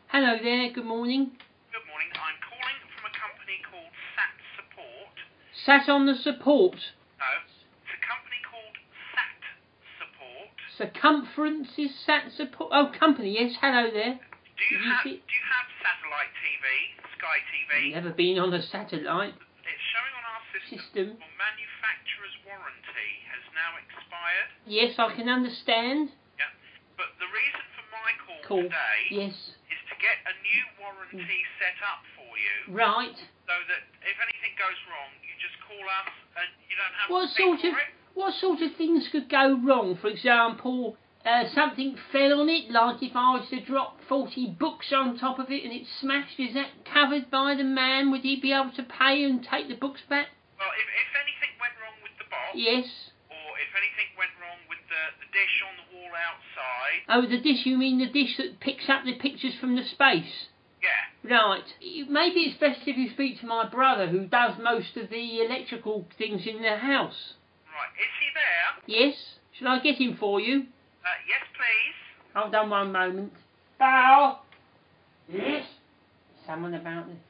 Hello there, good morning. Good morning. I'm calling from a company called SAT Support. Sat on the support. No, it's a company called SAT Support. Circumference is sat support. Oh, company, yes, hello there. Do you have satellite TV, Sky TV? Never been on a satellite. It's showing on our system. Your manufacturer's warranty has now expired. Yes, I can understand. Yeah, but the reason for my call today yes. is to get a new warranty set up for you. Right. So that if anything goes wrong, you just call us and you don't have to pay for it. What sort of things could go wrong? For example, something fell on it, like if I was to drop 40 books on top of it and it smashed, is that covered by the man? Would he be able to pay and take the books back? Well, if anything went wrong with the box... Yes. Or if anything went wrong with the dish on the wall outside... Oh, the dish, you mean the dish that picks up the pictures from the space? Yeah. Right. Maybe it's best if you speak to my brother, who does most of the electrical things in the house. Right. Is he there? Yes. Shall I get him for you? Yes, please. Hold on one moment. Val! Yes? Someone about this.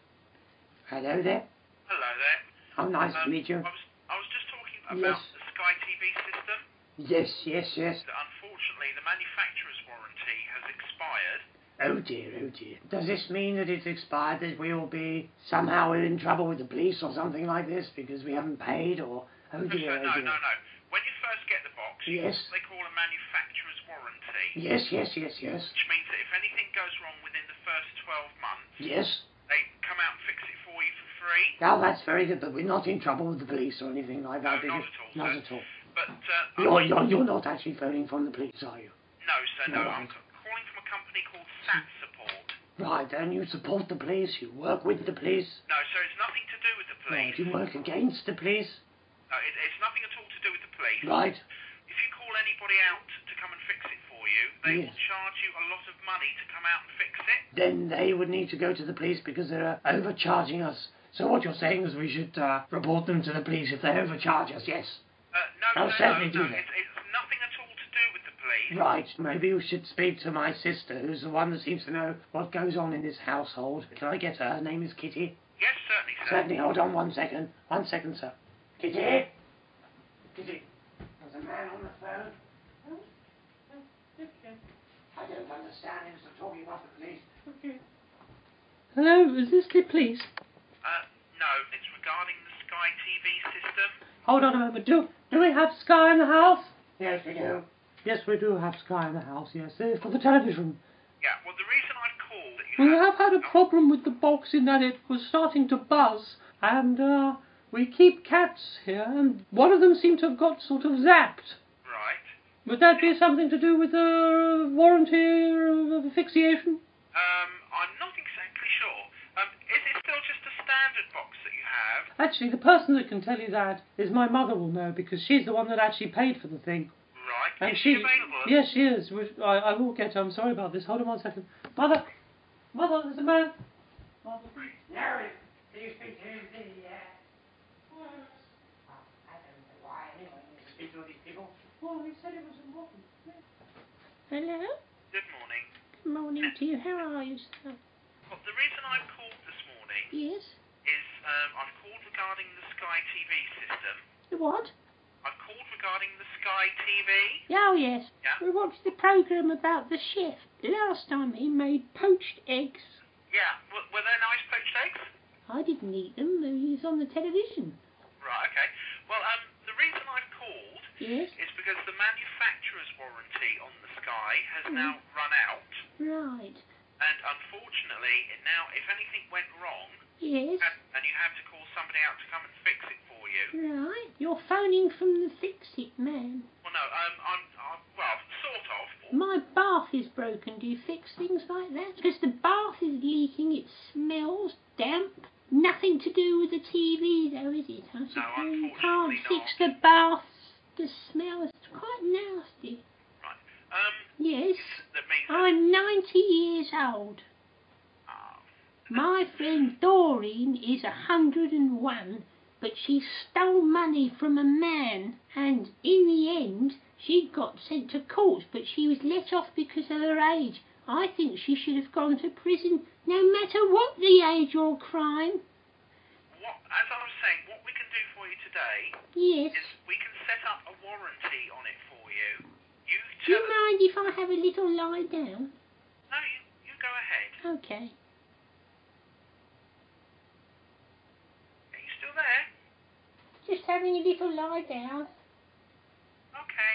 Hello there. Hello there. Oh, nice to meet you. I was just talking about the Sky TV system. Yes. Unfortunately, the manufacturer's warranty has expired. Oh dear. Does this mean that it's expired, that we will be somehow in trouble with the police or something like this because we haven't paid, or... Oh dear. No. When you first get the box, they call a manufacturer's warranty. Yes. Which means that if anything goes wrong within the first 12 months... Yes. They come out and fix it for you for free. Oh, that's very good, but we're not in trouble with the police or anything like that. No, not at all. Not at all. But... You're not actually phoning from the police, are you? No, sir, no. I'm calling from a company called SAT Support. Right, and you support the police, you work with the police? No, sir, it's nothing to do with the police. You work against the police? No, it's nothing at all to do with the police. Right. If you call anybody out to come and fix it for you, they will charge you a lot of money to come out and fix it. Then they would need to go to the police because they're overcharging us. So what you're saying is we should report them to the police if they overcharge us, yes? No, I'll certainly do that. It's nothing at all to do with the police. Right, maybe you should speak to my sister, who's the one that seems to know what goes on in this household. Can I get her? Her name is Kitty. Yes, certainly, sir. Certainly, hold on 1 second. 1 second, sir. Kitty? Kitty, there's a man on the phone. I don't understand him, so talking about the police. Okay. Hello, is this the police? No, it's regarding the Sky TV system. Hold on a moment. Do we have Sky in the house? Yes, we do. Yes, we do have Sky in the house, yes. For the television. Yeah, well, the reason I called... We have had a problem with the box in that it was starting to buzz, and we keep cats here, and one of them seemed to have got sort of zapped. Right. Would that be something to do with the warranty of asphyxiation? I'm not exactly sure. Is it still just a standard box that you have? Actually, the person that can tell you that is my mother will know, because she's the one that actually paid for the thing. Right. And is she available? Yes, she is. I will get her. I'm sorry about this. Hold on 1 second. Mother, there's a man. Mother. Larry, can you speak to him? I don't know why anyone needs to speak to these people. Well, he said it was important. Hello? Good morning. Good morning to you. How are you, sir? Well, the reason I've called this morning... Yes? ...is I've called regarding the Sky TV system. The what? I've called regarding the Sky TV. Oh, yes. Yeah? We watched the programme about the chef. Last time he made poached eggs. Yeah. Were they nice poached eggs? I didn't eat them. He's on the television. Right, okay. Well, the reason I've called... Yes? ...is because the manufacturer's warranty on the Sky has now run out. Right. And unfortunately, now, if anything went wrong... Yes? And you had to call somebody out to come and fix it for you... Right. You're phoning from the fix-it man. Well, no, I'm well, sort of. My bath is broken. Do you fix things like that? Because the bath is leaking, it smells damp. Nothing to do with the TV, though, is it? I suppose you can't fix the bath. The smell is quite nasty. Right. Yes. That means I'm 90 years old. My friend Doreen is 101, but she stole money from a man, and in the end she got sent to court, but she was let off because of her age. I think she should have gone to prison no matter what the age or crime. As I was saying, what we can do for you today Yes. is we can set up a warranty on it for you. Do you mind if I have a little lie down? No, you go ahead. Okay. Are you still there? Just having a little lie down. Okay.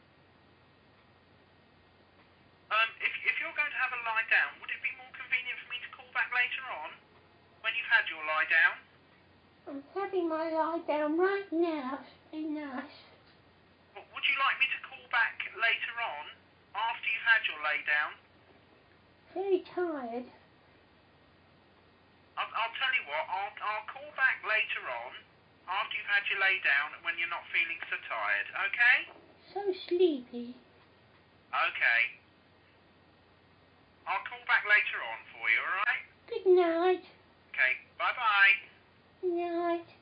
If you're going to have a lie down, would it be more convenient for me to call back later on when you've had your lie down? I'm having my lie down right now. Be nice. Would you like me to call back later on after you've had your lay down? Very tired. I'll tell you what, I'll call back later on after you've had your lay down when you're not feeling so tired, okay? So sleepy. Okay. I'll call back later on for you, alright? Good night. Okay, bye-bye. Good night.